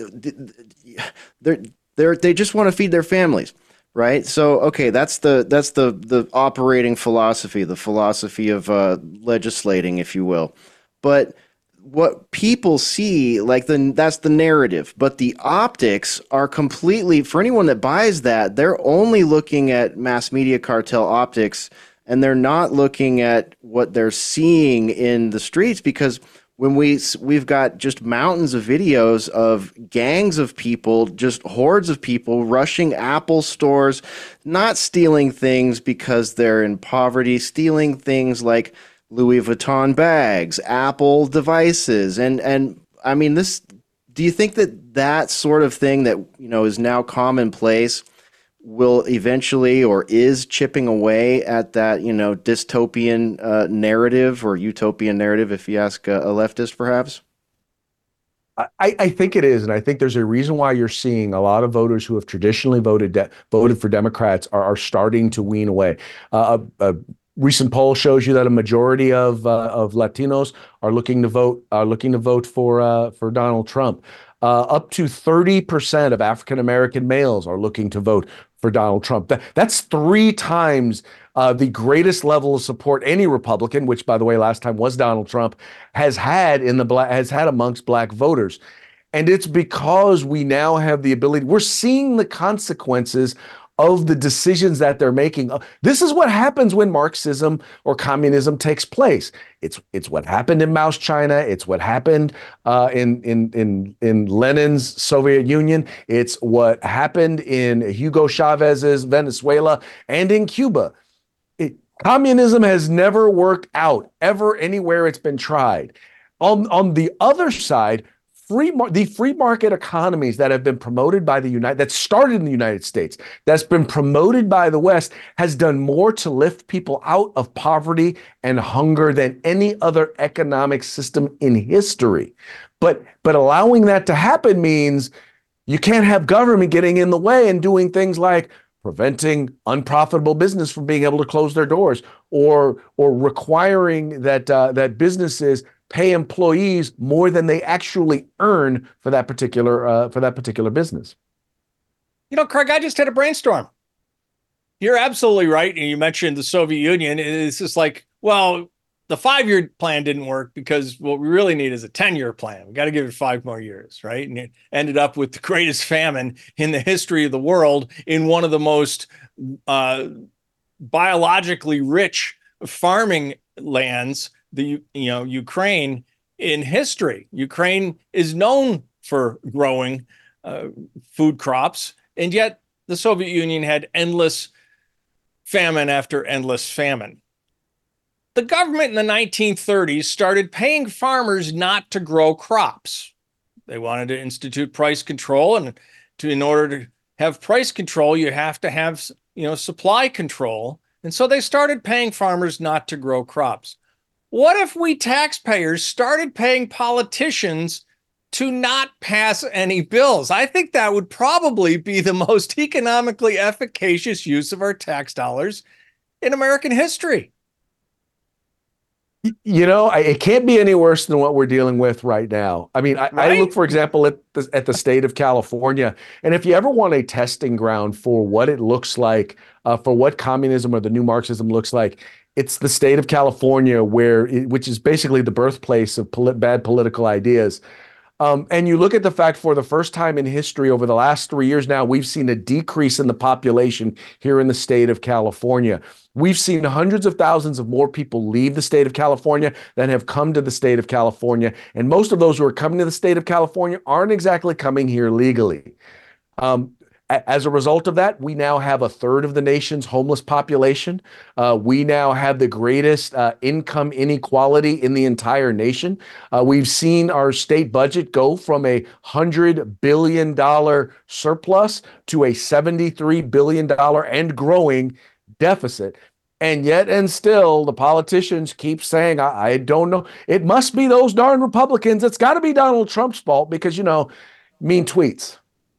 they're they're they just want to feed their families, right? So, okay, that's the that's the the operating philosophy, the philosophy of uh, legislating, if you will. But what people see, like the that's the narrative, but the optics are completely, for anyone that buys that, they're only looking at mass media cartel optics, and they're not looking at what they're seeing in the streets, because when we we've got just mountains of videos of gangs of people, just hordes of people rushing Apple stores, not stealing things because they're in poverty, stealing things like Louis Vuitton bags, Apple devices, and and I mean this. Do you think that that sort of thing that, you know, is now commonplace will eventually, or is chipping away at that, you know, dystopian uh, narrative or utopian narrative, if you ask a, a leftist, perhaps? I, I think it is, and I think there's a reason why you're seeing a lot of voters who have traditionally voted de- voted for Democrats are, are starting to wean away. Uh, a, a recent poll shows you that a majority of uh, of Latinos are looking to vote are looking to vote for uh, for Donald Trump. Uh, up to thirty percent of African American males are looking to vote for Donald Trump. That, that's three times uh, the greatest level of support any Republican, which, by the way, last time was Donald Trump, has had in the black has had amongst black voters. And it's because we now have the ability. We're seeing the consequences of the decisions that they're making. This is what happens when Marxism or communism takes place. It's it's what happened in Mao's China. It's what happened uh, in in in in Lenin's Soviet Union. It's what happened in Hugo Chavez's Venezuela and in Cuba. It, communism has never worked out ever anywhere it's been tried. On on the other side, Free mar- the free market economies that have been promoted by the United, that started in the United States, that's been promoted by the West, has done more to lift people out of poverty and hunger than any other economic system in history. But but allowing that to happen means you can't have government getting in the way and doing things like preventing unprofitable business from being able to close their doors, or or requiring that uh, that businesses pay employees more than they actually earn for that particular uh, for that particular business. You know, Craig, I just had a brainstorm. You're absolutely right. And you mentioned the Soviet Union. It's just like, well, the five-year plan didn't work because what we really need is a ten-year plan. We got to give it five more years, right? And it ended up with the greatest famine in the history of the world in one of the most uh, biologically rich farming lands, the you know Ukraine, in history. Ukraine is known for growing uh, food crops. And yet the Soviet Union had endless famine after endless famine. The government in the nineteen thirties started paying farmers not to grow crops. They wanted to institute price control, and to in order to have price control, you have to have, you know, supply control. And so they started paying farmers not to grow crops. What if we taxpayers started paying politicians to not pass any bills? I think that would probably be the most economically efficacious use of our tax dollars in American history. You know, I, it can't be any worse than what we're dealing with right now. I mean, I, right? I look, for example, at the, at the state of California. And if you ever want a testing ground for what it looks like, uh, for what communism or the new Marxism looks like, it's the state of California, where it, which is basically the birthplace of polit- bad political ideas. Um, and you look at the fact, for the first time in history over the last three years now, we've seen a decrease in the population here in the state of California. We've seen hundreds of thousands of more people leave the state of California than have come to the state of California. And most of those who are coming to the state of California aren't exactly coming here legally. Um, As a result of that, we now have a third of the nation's homeless population. Uh, we now have the greatest uh, income inequality in the entire nation. Uh, we've seen our state budget go from a one hundred billion dollars surplus to a seventy-three billion dollars and growing deficit. And yet and still, the politicians keep saying, I, I don't know. It must be those darn Republicans. It's got to be Donald Trump's fault because, you know, mean tweets.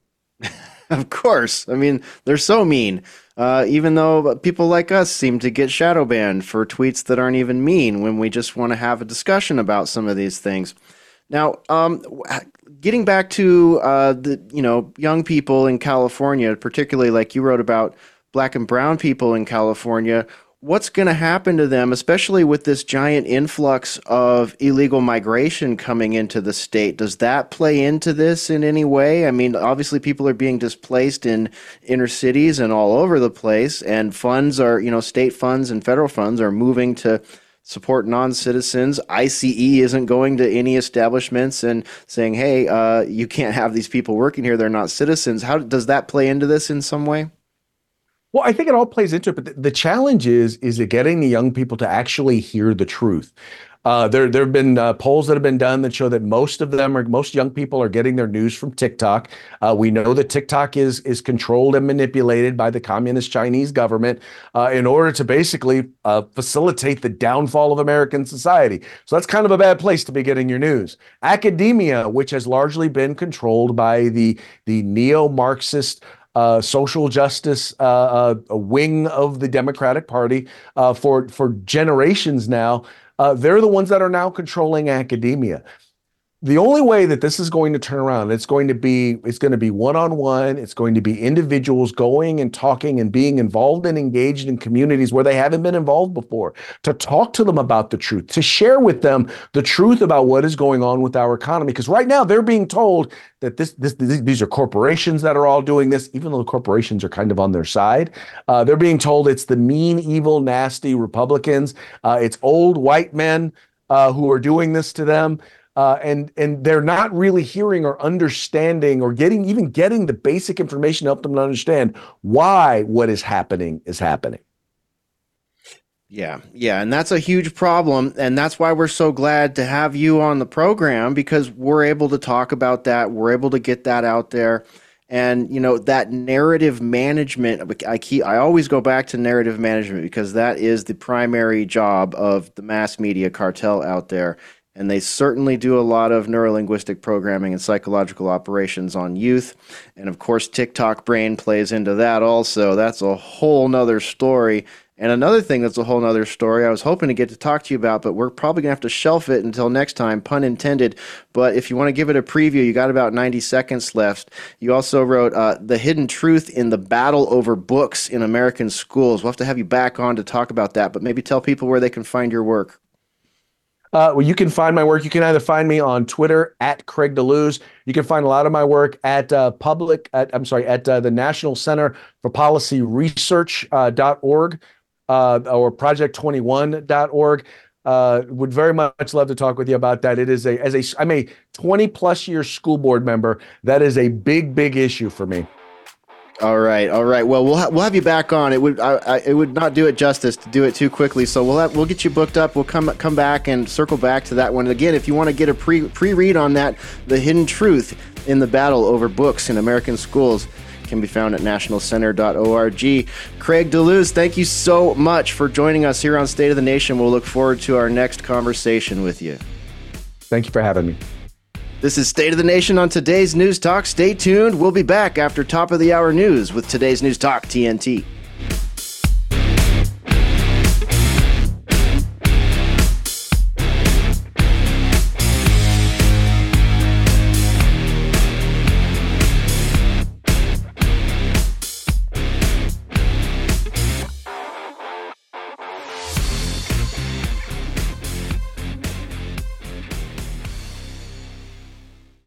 Of course. I mean, they're so mean. Uh, even though people like us seem to get shadow banned for tweets that aren't even mean when we just want to have a discussion about some of these things. Now, um, getting back to uh, the you know young people in California, particularly like you wrote about Black and brown people in California. What's going to happen to them, especially with this giant influx of illegal migration coming into the state? Does that play into this in any way? I mean, obviously people are being displaced in inner cities and all over the place, and funds are, you know, state funds and federal funds are moving to support non-citizens. I C E isn't going to any establishments and saying, hey, uh, you can't have these people working here. They're not citizens. How does that play into this in some way? Well, I think it all plays into it, but the, the challenge is is getting the young people to actually hear the truth. Uh, there, there have been uh, polls that have been done that show that most of them are, most young people are getting their news from TikTok. Uh, we know that TikTok is is controlled and manipulated by the communist Chinese government uh, in order to basically uh, facilitate the downfall of American society. So that's kind of a bad place to be getting your news. Academia, which has largely been controlled by the the neo-Marxist Uh, social justice uh, uh, a wing of the Democratic Party uh, for for generations now. Uh, they're the ones that are now controlling academia. The only way that this is going to turn around, it's going to be it's going to be one-on-one. It's going to be individuals going and talking and being involved and engaged in communities where they haven't been involved before, to talk to them about the truth, to share with them the truth about what is going on with our economy. Because right now they're being told that this, this, this these are corporations that are all doing this, even though the corporations are kind of on their side. Uh, they're being told it's the mean, evil, nasty Republicans. Uh, it's old white men uh, who are doing this to them. Uh, and and they're not really hearing or understanding or getting even getting the basic information to help them to understand why what is happening is happening. Yeah, yeah, and that's a huge problem, and that's why we're so glad to have you on the program, because we're able to talk about that. We're able to get that out there. And, you know, that narrative management, I keep, I always go back to narrative management because that is the primary job of the mass media cartel out there. And they certainly do a lot of neurolinguistic programming and psychological operations on youth. And of course, TikTok brain plays into that also. That's a whole nother story. And another thing that's a whole nother story I was hoping to get to talk to you about, but we're probably going to have to shelf it until next time, pun intended. But if you want to give it a preview, you got about ninety seconds left. You also wrote uh, The Hidden Truth in the Battle Over Books in American Schools. We'll have to have you back on to talk about that, but maybe tell people where they can find your work. Uh, well, you can find my work. You can either find me on Twitter at Craig DeLuz. You can find a lot of my work at uh, public. At, I'm sorry, at uh, the National Center for Policy Research uh, dot org uh, or project twenty-one dot org. Uh, would very much love to talk with you about that. It is a, as a, I'm a twenty plus year school board member. That is a big, big issue for me. All right, all right. Well, we'll ha- we'll have you back on. It would I, I, it would not do it justice to do it too quickly. So we'll have, we'll get you booked up. We'll come come back and circle back to that one. And again, if you want to get a pre pre read on that, The Hidden Truth in the Battle Over Books in American Schools, can be found at national center dot org. Craig DeLuz, thank you so much for joining us here on State of the Nation. We'll look forward to our next conversation with you. Thank you for having me. This is State of the Nation on today's News Talk. Stay tuned. We'll be back after top of the hour news with today's News Talk T N T.